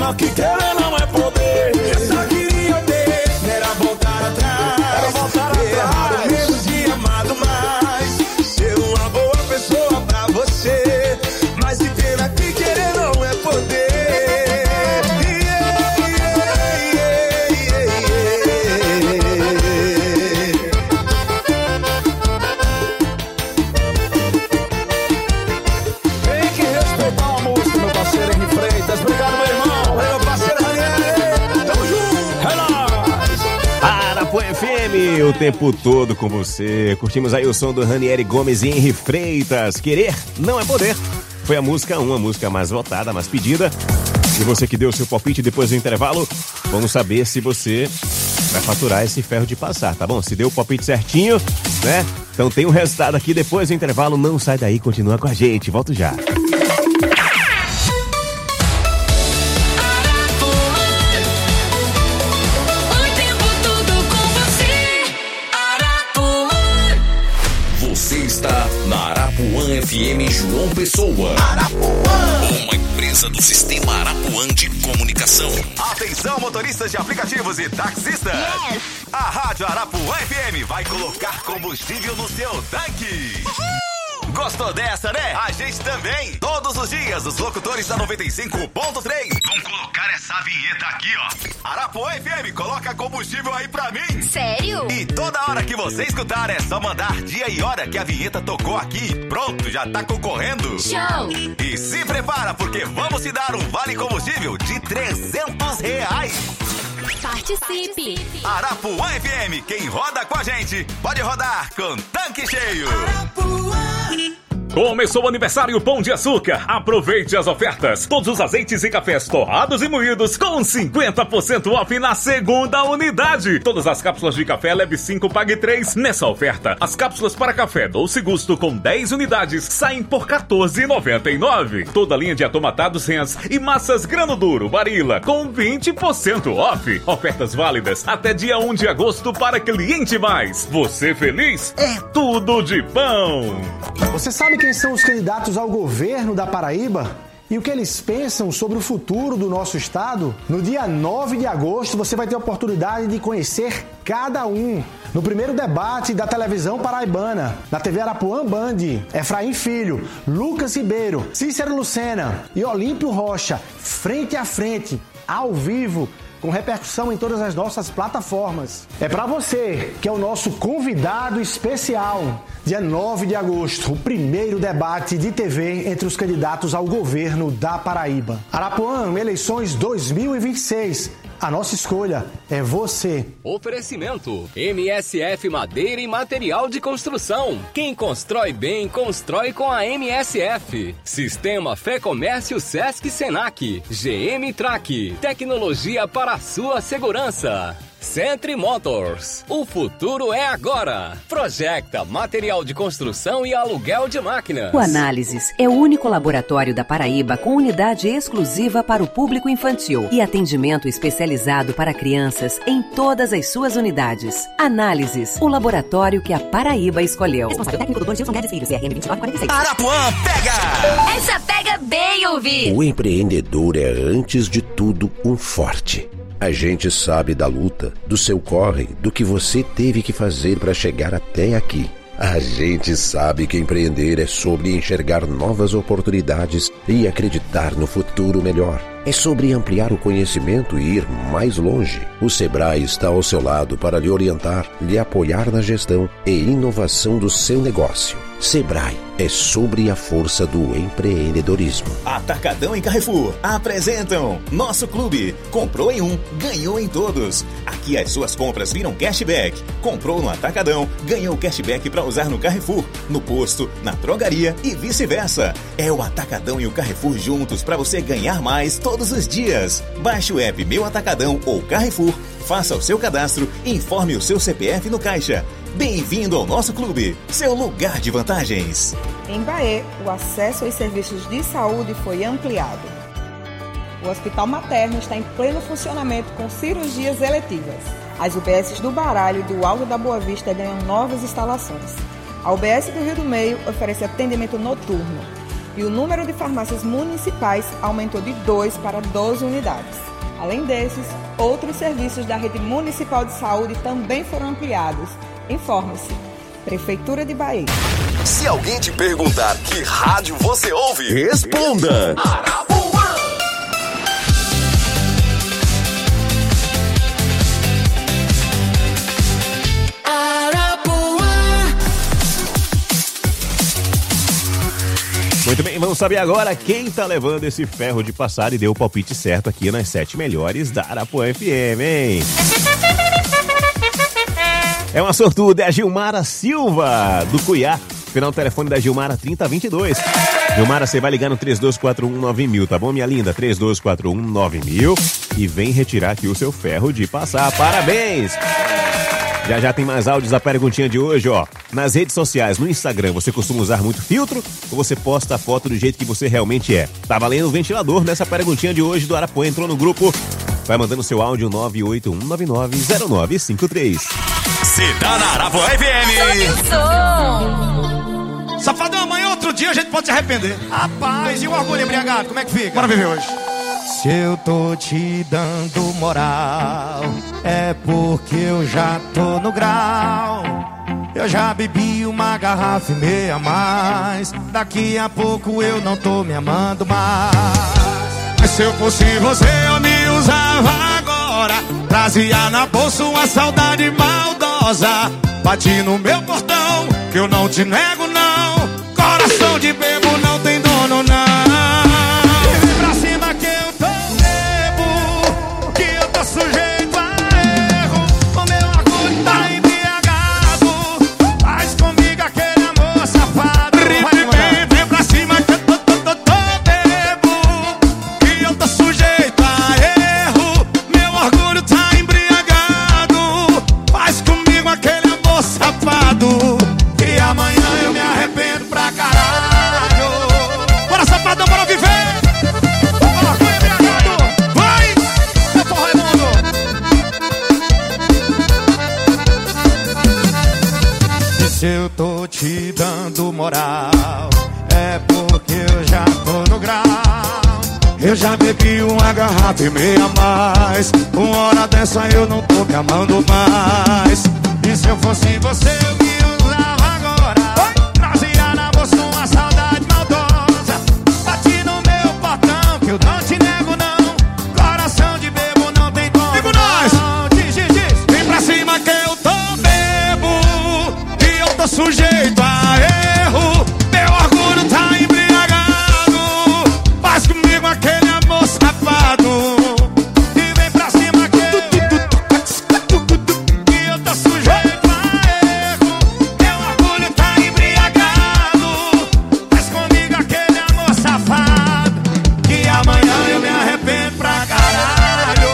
Mas que querer não é poder. Eu só queria ter, era voltar atrás. Era voltar atrás. Menos de amado mais. Ser uma boa pessoa pra você. Mas que pena que querer não é poder. O tempo todo com você. Curtimos aí o som do Ranieri Gomes e Henri Freitas. Querer não é poder. Foi a música 1, a música mais votada, mais pedida. E você que deu o seu palpite depois do intervalo, vamos saber se você vai faturar esse ferro de passar, tá bom? Se deu o palpite certinho, né? Então tem um resultado aqui depois do intervalo. Não sai daí, continua com a gente. Volto já. Na Arapuã FM João Pessoa. Arapuã, uma empresa do Sistema Arapuã de Comunicação. Atenção, motoristas de aplicativos e taxistas. Yes. A Rádio Arapuã FM vai colocar combustível no seu tanque. Gostou dessa, né? A gente também. Todos os dias, os locutores da 95.3 vão colocar essa vinheta aqui, ó. Arapuã FM, coloca combustível aí pra mim. Sério? E toda hora que você escutar, é só mandar dia e hora que a vinheta tocou aqui. Pronto, já tá concorrendo. Show! E se prepara, porque vamos te dar um vale combustível de R$300. Participe! Arapuã FM, quem roda com a gente, pode rodar com tanque cheio. Arapuã. Começou o aniversário Pão de Açúcar. Aproveite as ofertas. Todos os azeites e cafés torrados e moídos com 50% off na segunda unidade. Todas as cápsulas de café leve 5, pague 3. Nessa oferta, as cápsulas para café Doce Gusto com 10 unidades saem por R$14,99. Toda a linha de atomatados Hens e massas Grano Duro Barilla com 20% off. Ofertas válidas até dia 1 de agosto para Cliente Mais. Você feliz? É tudo de bom. Você sabe quem são os candidatos ao governo da Paraíba? E o que eles pensam sobre o futuro do nosso estado? No dia 9 de agosto, você vai ter a oportunidade de conhecer cada um. No primeiro debate da televisão paraibana, na TV Arapuã Band, Efraim Filho, Lucas Ribeiro, Cícero Lucena e Olímpio Rocha, frente a frente, ao vivo, com repercussão em todas as nossas plataformas. É para você, que é o nosso convidado especial. Dia 9 de agosto, o primeiro debate de TV entre os candidatos ao governo da Paraíba. Arapuã, eleições 2026. A nossa escolha é você. Oferecimento: MSF Madeira e Material de Construção. Quem constrói bem, constrói com a MSF. Sistema Fé Comércio Sesc Senac. GM Track. Tecnologia para a sua segurança. Centre Motors. O futuro é agora. Projecta material de construção e aluguel de máquinas. O Análises é o único laboratório da Paraíba com unidade exclusiva para o público infantil e atendimento especializado para crianças em todas as suas unidades. Análises, o laboratório que a Paraíba escolheu. Responsável técnico do Gilson Guedes Filho, CRM 2446. Arapuã, pega! Essa pega bem, ouvi! O empreendedor é, antes de tudo, um forte. A gente sabe da luta, do seu corre, do que você teve que fazer para chegar até aqui. A gente sabe que empreender é sobre enxergar novas oportunidades e acreditar no futuro melhor. É sobre ampliar o conhecimento e ir mais longe. O Sebrae está ao seu lado para lhe orientar, lhe apoiar na gestão e inovação do seu negócio. Sebrae é sobre a força do empreendedorismo. Atacadão e Carrefour apresentam Nosso Clube. Comprou em um, ganhou em todos. Aqui as suas compras viram cashback. Comprou no Atacadão, ganhou cashback para usar no Carrefour, no posto, na drogaria e vice-versa. É o Atacadão e o Carrefour juntos para você ganhar mais todos os dias. Baixe o app Meu Atacadão ou Carrefour, faça o seu cadastro e informe o seu CPF no caixa. Bem-vindo ao nosso clube, seu lugar de vantagens. Em Bahia, o acesso aos serviços de saúde foi ampliado. O Hospital Materno está em pleno funcionamento com cirurgias eletivas. As UBSs do Baralho e do Alto da Boa Vista ganham novas instalações. A UBS do Rio do Meio oferece atendimento noturno. e o número de farmácias municipais aumentou de 2 para 12 unidades. Além desses, outros serviços da rede municipal de saúde também foram ampliados. Informe-se. Prefeitura de Bahia. Se alguém te perguntar que rádio você ouve, responda. Arapuã. Muito bem, vamos saber agora quem tá levando esse ferro de passar e deu o palpite certo aqui nas 7 melhores da Arapuã FM, hein? É uma sortuda, é a Gilmara Silva, do Cuiá. Final do telefone da Gilmara, 3022. Gilmara, você vai ligar no 3241-9000, tá bom, minha linda? 3241-9000 e vem retirar aqui o seu ferro de passar. Parabéns! Já tem mais áudios da perguntinha de hoje, ó. Nas redes sociais, no Instagram, você costuma usar muito filtro ou você posta a foto do jeito que você realmente é? Tá valendo o ventilador nessa perguntinha de hoje do Arapuã. Entrou no grupo, vai mandando seu áudio 981990953. Se tá na Arapuã FM. Safadão, amanhã outro dia a gente pode se arrepender. Rapaz, e o orgulho embriagado, como é que fica? Bora viver hoje. Se eu tô te dando moral, é porque eu já tô no grau. Eu já bebi uma garrafa e meia a mais. Daqui a pouco eu não tô me amando mais. Mas se eu fosse você, eu me usava agora. Trazia na bolsa uma saudade maldosa. Bati no meu portão, que eu não te nego não. Coração de bebo não tem dono não. E vem pra cima que eu tô bebo, que eu tô sujeito a erro. O meu orgulho tá embriagado. Faz comigo aquele amor safado. Vem pra cima que eu tô bebo, que eu tô sujeito a erro. Meu orgulho tá embriagado. Faz comigo aquele amor safado, que amanhã eu me arrependo pra caralho. Bora, safadão, bora viver. Bora, foi embriagado. Vai, meu porra Raimundo. E se eu tô te dando moral, é porque eu já tô no grau. Eu já bebi uma garrafa e meia a mais. Uma hora dessa eu não tô me amando mais. E se eu fosse você, eu me usava agora. Trazia na bolsa uma saudade maldosa. Bati no meu portão, que eu não te nego não. Coração de bebo não tem como. Digo nós! Diz. Vem pra cima que eu tô bebo, e eu tô sujeito a erro. Meu orgulho tá embriagado. Faz comigo aquele amor safado. E vem pra cima que eu tô sujeito a erro. Meu orgulho tá embriagado. Faz comigo aquele amor safado, que amanhã eu me arrependo pra caralho.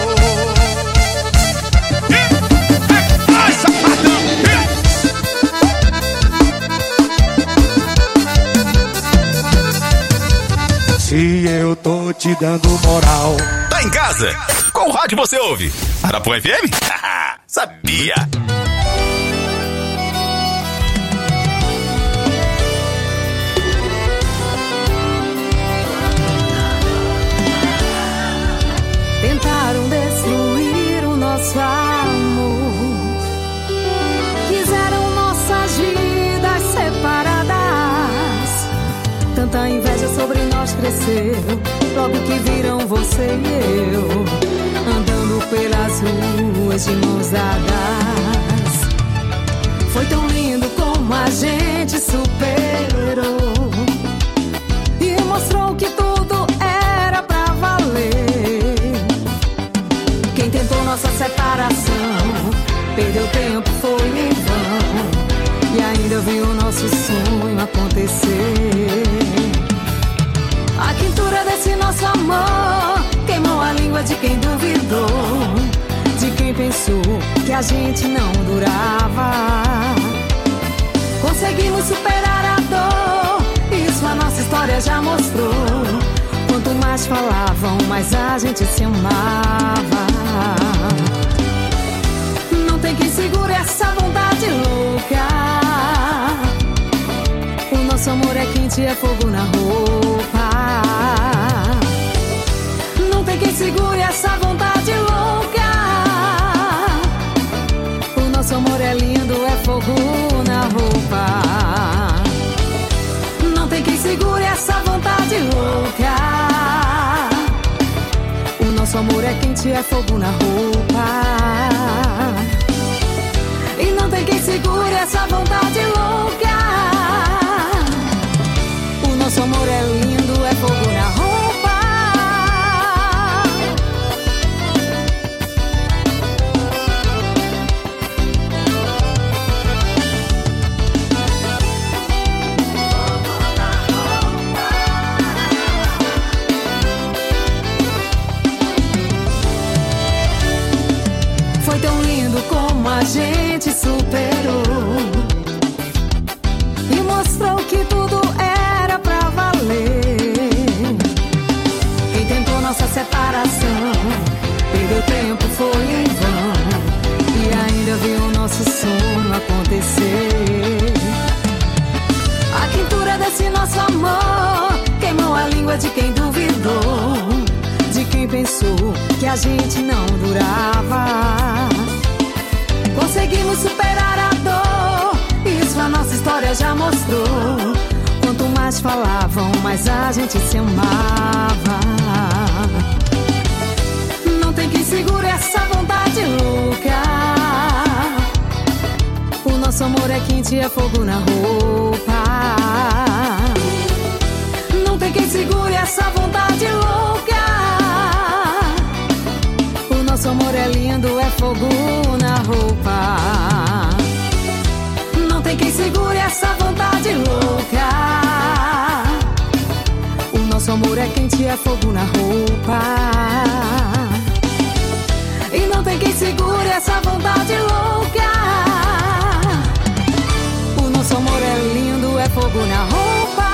Vai, safadão! Se eu tô te dando moral, Tá em casa? Qual rádio você ouve? Arapuã FM? Sabia! Tentaram destruir o nosso amor, quiseram nossas vidas separadas. Tanta inveja sobre nós cresceu, logo que viram você e eu andando pelas ruas de mãos dadas. Foi tão lindo como a gente superou e mostrou que tudo era pra valer. Quem tentou nossa separação perdeu tempo, foi em vão, e ainda viu o nosso sonho acontecer. A quintura desse nosso amor queimou a língua de quem duvidou, de quem pensou que a gente não durava. Conseguimos superar a dor, isso a nossa história já mostrou. Quanto mais falavam, mais a gente se amava. Não tem quem segure essa vontade louca. O nosso nosso amor é quente, é fogo na roupa. Não tem quem segure essa vontade louca. O nosso amor é lindo, é fogo na roupa. Não tem quem segure essa vontade louca. O nosso amor é quente, é fogo na roupa. E não tem quem segure essa vontade louca. O nosso amor é lindo, é fogo na roupa. Foi tão lindo como a gente superou e mostrou que tudo era pra valer. Quem tentou nossa separação perdeu tempo, foi em vão, e ainda viu o nosso sonho acontecer. A quentura desse nosso amor queimou a língua de quem duvidou, de quem pensou que a gente não durava. Conseguimos superar a dor, isso a nossa história já mostrou. Quanto mais falavam, mais a gente se amava. Não tem quem segure essa vontade louca. O nosso amor é quente, é fogo na roupa. Não tem quem segure essa vontade louca. O nosso amor é lindo, é fogo na roupa. Não tem quem segure essa vontade louca. O nosso amor é quente, é fogo na roupa. E não tem quem segure essa vontade louca. O nosso amor é lindo, é fogo na roupa.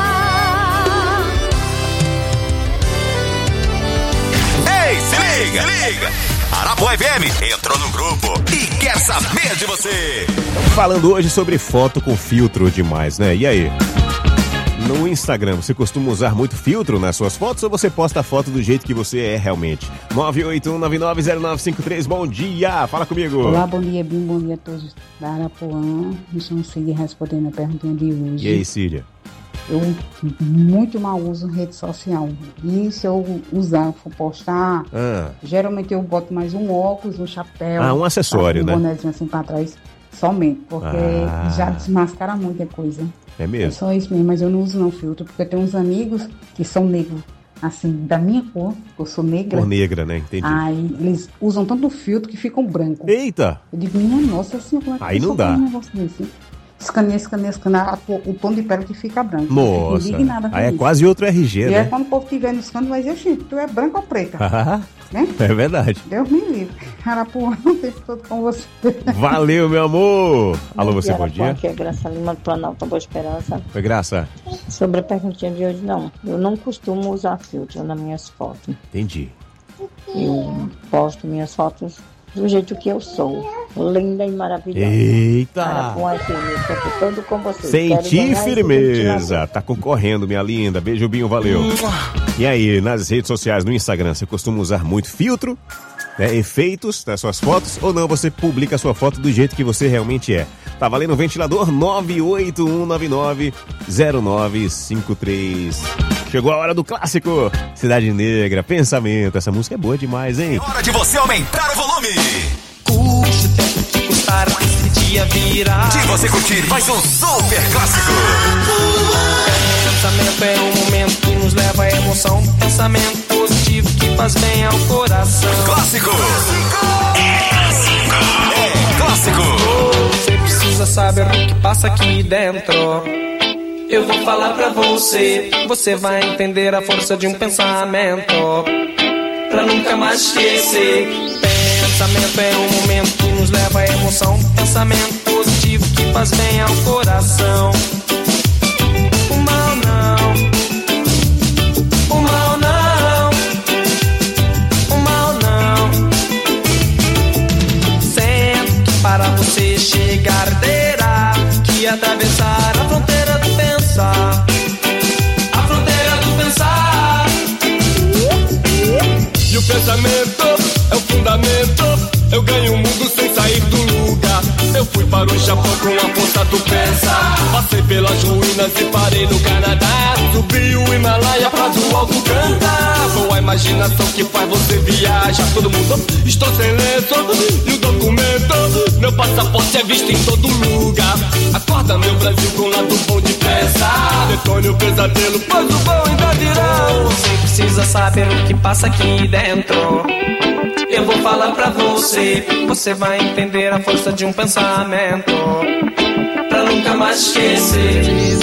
Ei, se liga, liga! Arapuã FM entrou no grupo e quer saber de você. Falando hoje sobre foto com filtro demais, né? E aí? No Instagram, você costuma usar muito filtro nas suas fotos ou você posta a foto do jeito que você é realmente? 981990953, bom dia! Fala comigo! Olá, bom dia, Bim, bom dia a todos da Arapuã. Me chamo Cília, respondendo a perguntinha de hoje. E aí, Cília? Eu muito mal uso rede social. E se eu usar, for postar, geralmente eu boto mais um óculos, um chapéu. Um acessório, né? Um bonézinho assim pra trás, somente, porque já desmascara muita coisa. É mesmo? É só isso mesmo, mas eu não uso não filtro, porque eu tenho uns amigos que são negros, assim, da minha cor, eu sou negra. Cor negra, né? Entendi. Aí eles usam tanto filtro que ficam brancos. Eita! Eu digo, minha nossa senhora, como é que aí não dá. Um negócio desse? Escaneia, o tom de pele que fica branco. Nossa, aí é quase outro RG, e né? aí quando o povo estiver no escândalo, vai dizer, gente, tu é branca ou preta? Né? É verdade. Deus me livre. Arapuã, o tempo todo com você. Valeu, meu amor. Alô, você, bom dia. Aqui é Graça Lima do Planalto, Boa Esperança. Oi, Graça. Sobre a perguntinha de hoje, não. Eu não costumo usar filtro nas minhas fotos. Entendi. Eu posto minhas fotos do jeito que eu sou. Linda e maravilhosa. Eita! Arapuã FM, tô todo com você. Senti firmeza. Tá concorrendo, minha linda. Beijo, Binho, valeu. E aí, nas redes sociais, no Instagram, você costuma usar muito filtro, né, efeitos nas suas fotos, ou não, você publica a sua foto do jeito que você realmente é? Tá valendo o ventilador 981990953. Chegou a hora do clássico Cidade Negra, Pensamento. Essa música é boa demais, hein? Hora de você aumentar o volume. Custe o tempo que custar esse dia virar. De você curtir mais um super clássico. Pensamento é um momento que nos leva à emoção. Pensamento positivo que faz bem ao coração. Clássico. É clássico. Você precisa saber o que passa aqui dentro. Eu vou falar pra você, você vai entender a força de um pensamento, pra nunca mais esquecer. Pensamento é um momento que nos leva à emoção. Pensamento positivo que faz bem ao coração. O mal não, o mal não, o mal não. Sempre que para você chegar terá que atravessar a fronteira do pensamento. é o fundamento. Eu ganho o mundo sem sair do lugar. Eu fui para o Japão com a força do pensa. Passei pelas ruínas e parei no Canadá. Subi o Himalaia pra do alto cantar. Boa imaginação que faz você viajar. Todo mundo, estou sem lenço e o documento. Meu passaporte é visto em todo lugar. Acorda meu Brasil com lado bom de peça. Detone o pesadelo, pois o bom ainda virá. Você precisa saber o que passa aqui dentro. Eu vou falar pra você, você vai entender a força de um pensamento, pra nunca mais esquecer.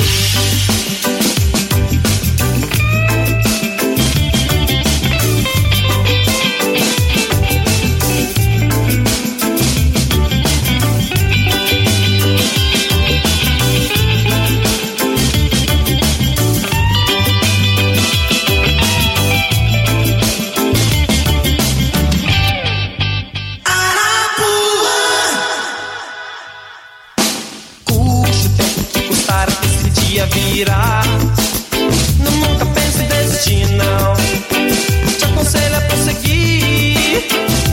Virar. Não, nunca pense em desistir, não. Te aconselho a prosseguir.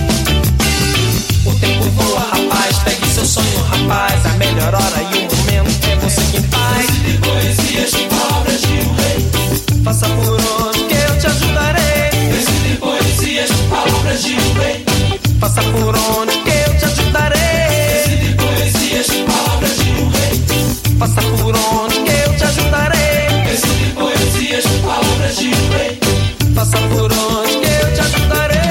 O tempo voa, rapaz. Pegue seu sonho, rapaz. A melhor hora e o momento é você quem faz. Recite poesias com palavras de um rei. Faça por onde que eu te ajudarei. Recite poesias com palavras de um rei. Faça por onde que eu te ajudarei. Recite poesias com palavras de um rei. Faça por onde que eu te ajudarei. Recite poesias com palavras de um rei. Faça por onde que eu te ajudarei.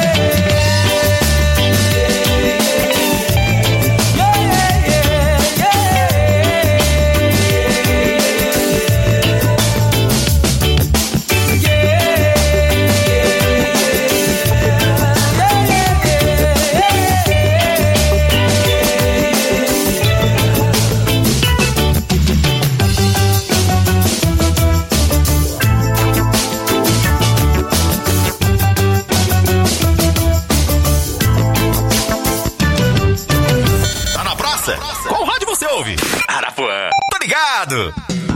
Qual rádio você ouve? Arapuã. Tô ligado.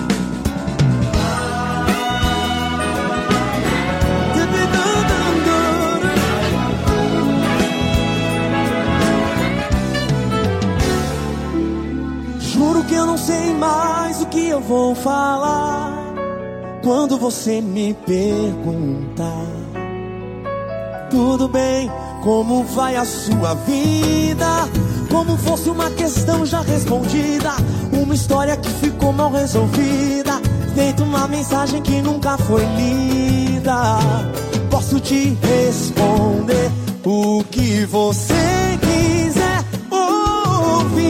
Juro que eu não sei mais o que eu vou falar quando você me perguntar. Tudo bem, como vai a sua vida? Como fosse uma questão já respondida, uma história que ficou mal resolvida, feito uma mensagem que nunca foi lida. Posso te responder o que você quiser ouvir,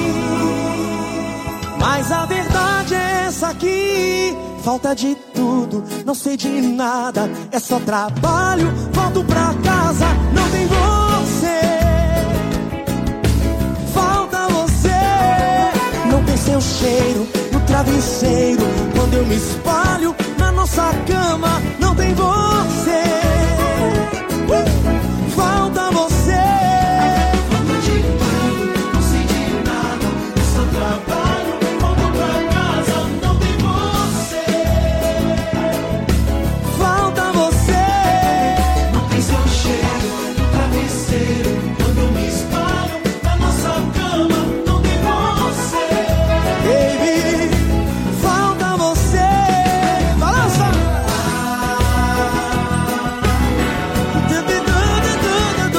mas a verdade é essa aqui. Falta de tudo, não sei de nada, é só trabalho, volto pra casa, não tem você. Falta você, não tem seu cheiro no travesseiro. Quando eu me espalho na nossa cama,